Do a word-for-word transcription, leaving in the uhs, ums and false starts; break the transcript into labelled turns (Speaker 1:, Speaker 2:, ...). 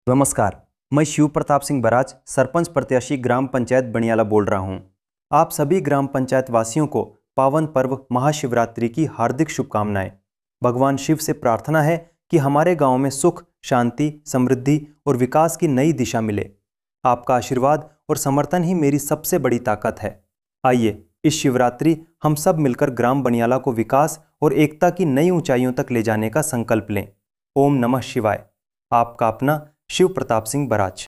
Speaker 1: नमस्कार। मैं शिव प्रताप सिंह बराज, सरपंच प्रत्याशी ग्राम पंचायत बनियाला बोल रहा हूं। आप सभी ग्राम पंचायत वासियों को पावन पर्व महाशिवरात्रि की हार्दिक शुभकामनाएं। भगवान शिव से प्रार्थना है कि हमारे गांव में सुख, शांति, समृद्धि और विकास की नई दिशा मिले। आपका आशीर्वाद और समर्थन ही मेरी सबसे बड़ी ताकत है। आइए इस शिवरात्रि हम सब मिलकर ग्राम बनियाला को विकास और एकता की नई ऊंचाइयों तक ले जाने का संकल्प लें। ओम नमः शिवाय। आपका अपना शिव प्रताप सिंह बराज।